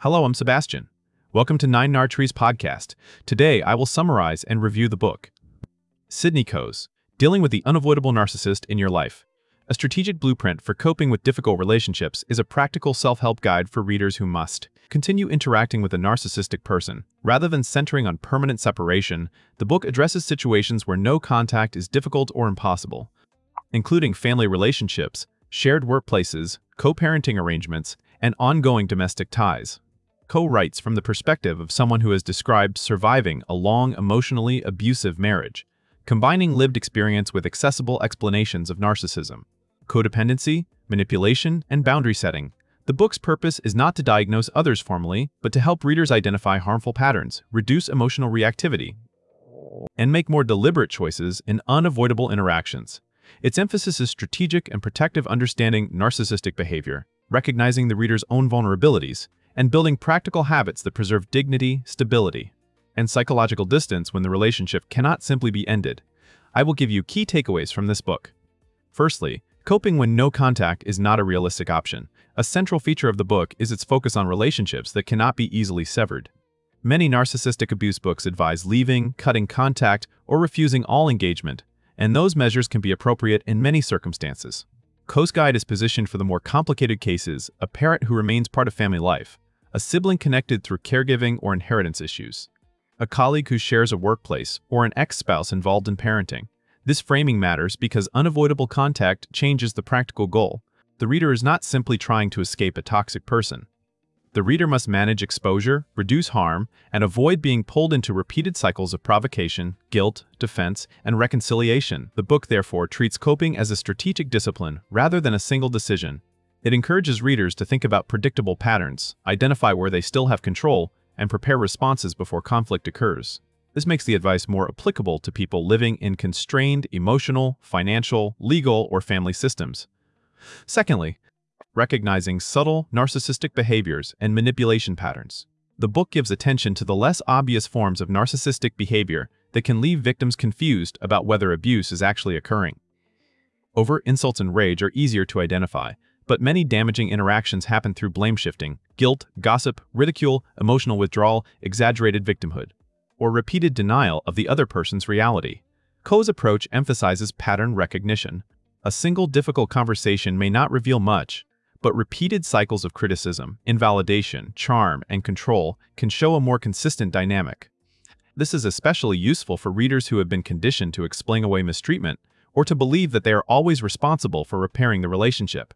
Hello, I'm Sebastian. Welcome to Nine Nartree's podcast. Today, I will summarize and review the book. Sydney Coase, Dealing with the Unavoidable Narcissist in Your Life. A strategic blueprint for coping with difficult relationships is a practical self-help guide for readers who must continue interacting with a narcissistic person. Rather than centering on permanent separation, the book addresses situations where no contact is difficult or impossible, including family relationships, shared workplaces, co-parenting arrangements, and ongoing domestic ties. Coase writes from the perspective of someone who has described surviving a long, emotionally abusive marriage, combining lived experience with accessible explanations of narcissism, codependency, manipulation, and boundary setting. The book's purpose is not to diagnose others formally, but to help readers identify harmful patterns, reduce emotional reactivity, and make more deliberate choices in unavoidable interactions. Its emphasis is strategic and protective, understanding narcissistic behavior, recognizing the reader's own vulnerabilities, and building practical habits that preserve dignity, stability, and psychological distance when the relationship cannot simply be ended. I will give you key takeaways from this book. Firstly, coping when no contact is not a realistic option. A central feature of the book is its focus on relationships that cannot be easily severed. Many narcissistic abuse books advise leaving, cutting contact, or refusing all engagement, and those measures can be appropriate in many circumstances. Coase Guide is positioned for the more complicated cases: a parent who remains part of family life, a sibling connected through caregiving or inheritance issues, a colleague who shares a workplace, or an ex-spouse involved in parenting. This framing matters because unavoidable contact changes the practical goal. The reader is not simply trying to escape a toxic person. The reader must manage exposure, reduce harm, and avoid being pulled into repeated cycles of provocation, guilt, defense, and reconciliation. The book, therefore, treats coping as a strategic discipline rather than a single decision. It encourages readers to think about predictable patterns, identify where they still have control, and prepare responses before conflict occurs. This makes the advice more applicable to people living in constrained emotional, financial, legal, or family systems. Secondly, recognizing subtle narcissistic behaviors and manipulation patterns. The book gives attention to the less obvious forms of narcissistic behavior that can leave victims confused about whether abuse is actually occurring. Overt insults and rage are easier to identify, but many damaging interactions happen through blame shifting, guilt, gossip, ridicule, emotional withdrawal, exaggerated victimhood, or repeated denial of the other person's reality. Coase's approach emphasizes pattern recognition. A single difficult conversation may not reveal much, but repeated cycles of criticism, invalidation, charm, and control can show a more consistent dynamic. This is especially useful for readers who have been conditioned to explain away mistreatment or to believe that they are always responsible for repairing the relationship.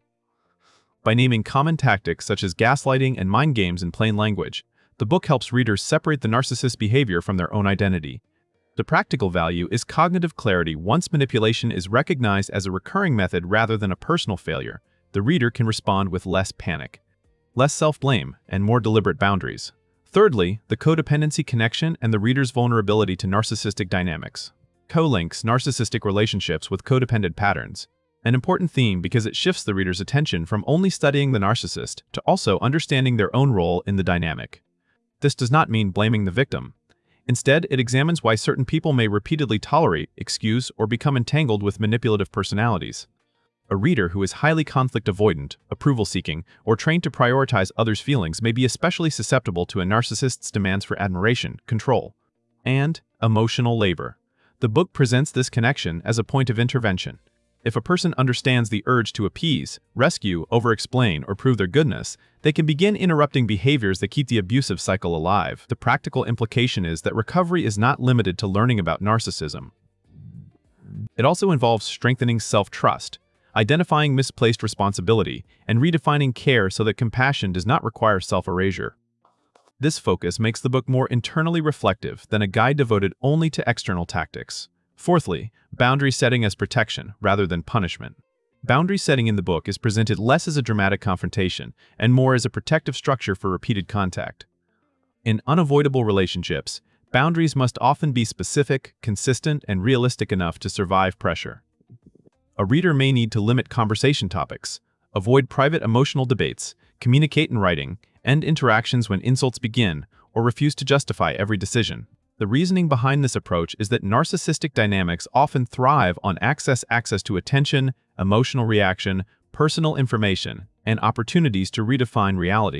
By naming common tactics such as gaslighting and mind games in plain language, the book helps readers separate the narcissist's behavior from their own identity. The practical value is cognitive clarity. Once manipulation is recognized as a recurring method rather than a personal failure, the reader can respond with less panic, less self-blame, and more deliberate boundaries. Thirdly, the codependency connection and the reader's vulnerability to narcissistic dynamics. Coase links narcissistic relationships with codependent patterns, an important theme because it shifts the reader's attention from only studying the narcissist to also understanding their own role in the dynamic. This does not mean blaming the victim. Instead, it examines why certain people may repeatedly tolerate, excuse, or become entangled with manipulative personalities. A reader who is highly conflict avoidant, approval-seeking, or trained to prioritize others' feelings may be especially susceptible to a narcissist's demands for admiration, control, and emotional labor. The book presents this connection as a point of intervention. If a person understands the urge to appease, rescue, over-explain, or prove their goodness, they can begin interrupting behaviors that keep the abusive cycle alive. The practical implication is that recovery is not limited to learning about narcissism. It also involves strengthening self-trust, identifying misplaced responsibility, and redefining care so that compassion does not require self-erasure. This focus makes the book more internally reflective than a guide devoted only to external tactics. Fourthly, boundary setting as protection rather than punishment. Boundary setting in the book is presented less as a dramatic confrontation and more as a protective structure for repeated contact. In unavoidable relationships, boundaries must often be specific, consistent, and realistic enough to survive pressure. A reader may need to limit conversation topics, avoid private emotional debates, communicate in writing, end interactions when insults begin, or refuse to justify every decision. The reasoning behind this approach is that narcissistic dynamics often thrive on access to attention, emotional reaction, personal information, and opportunities to redefine reality.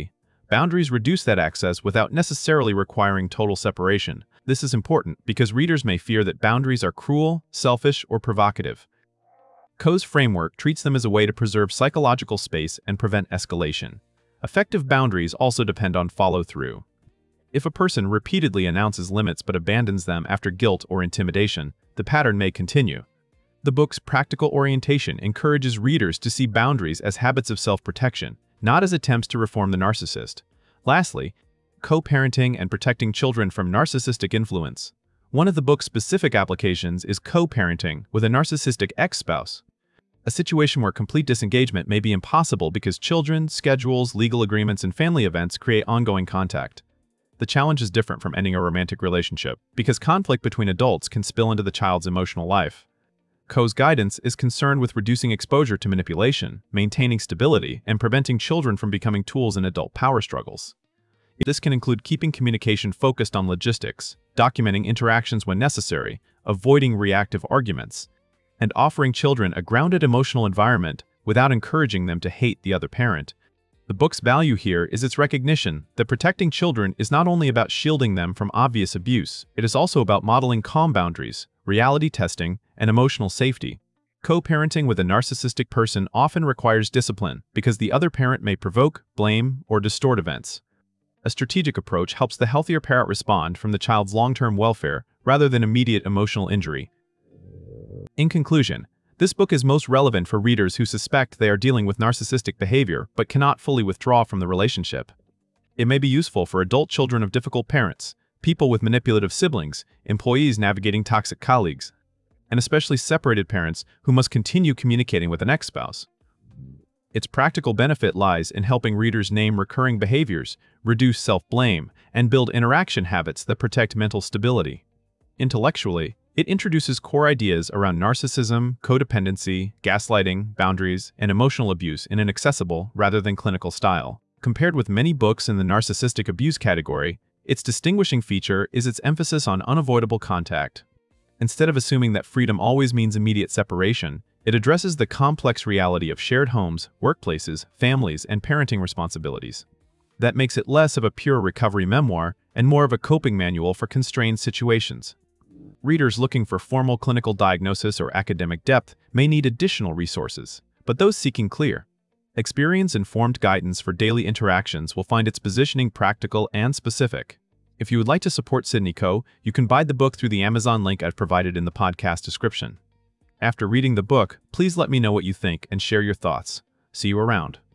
Boundaries reduce that access without necessarily requiring total separation. This is important because readers may fear that boundaries are cruel, selfish, or provocative. Coe's framework treats them as a way to preserve psychological space and prevent escalation. Effective boundaries also depend on follow-through. If a person repeatedly announces limits but abandons them after guilt or intimidation, the pattern may continue. The book's practical orientation encourages readers to see boundaries as habits of self-protection, not as attempts to reform the narcissist. Lastly, co-parenting and protecting children from narcissistic influence. One of the book's specific applications is co-parenting with a narcissistic ex-spouse, a situation where complete disengagement may be impossible because children, schedules, legal agreements, and family events create ongoing contact. The challenge is different from ending a romantic relationship, because conflict between adults can spill into the child's emotional life. Coe's guidance is concerned with reducing exposure to manipulation, maintaining stability, and preventing children from becoming tools in adult power struggles. This can include keeping communication focused on logistics, documenting interactions when necessary, avoiding reactive arguments, and offering children a grounded emotional environment without encouraging them to hate the other parent. The book's value here is its recognition that protecting children is not only about shielding them from obvious abuse, it is also about modeling calm boundaries, reality testing, and emotional safety. Co-parenting with a narcissistic person often requires discipline because the other parent may provoke, blame, or distort events. A strategic approach helps the healthier parent respond from the child's long-term welfare rather than immediate emotional injury. In conclusion, this book is most relevant for readers who suspect they are dealing with narcissistic behavior but cannot fully withdraw from the relationship. It may be useful for adult children of difficult parents, people with manipulative siblings, employees navigating toxic colleagues, and especially separated parents who must continue communicating with an ex-spouse. Its practical benefit lies in helping readers name recurring behaviors, reduce self-blame, and build interaction habits that protect mental stability. Intellectually, it introduces core ideas around narcissism, codependency, gaslighting, boundaries, and emotional abuse in an accessible rather than clinical style. Compared with many books in the narcissistic abuse category, its distinguishing feature is its emphasis on unavoidable contact. Instead of assuming that freedom always means immediate separation, it addresses the complex reality of shared homes, workplaces, families, and parenting responsibilities. That makes it less of a pure recovery memoir and more of a coping manual for constrained situations. Readers looking for formal clinical diagnosis or academic depth may need additional resources, but those seeking clear, experience-informed guidance for daily interactions will find its positioning practical and specific. If you would like to support Sidney Coe, you can buy the book through the Amazon link I've provided in the podcast description. After reading the book, please let me know what you think and share your thoughts. See you around.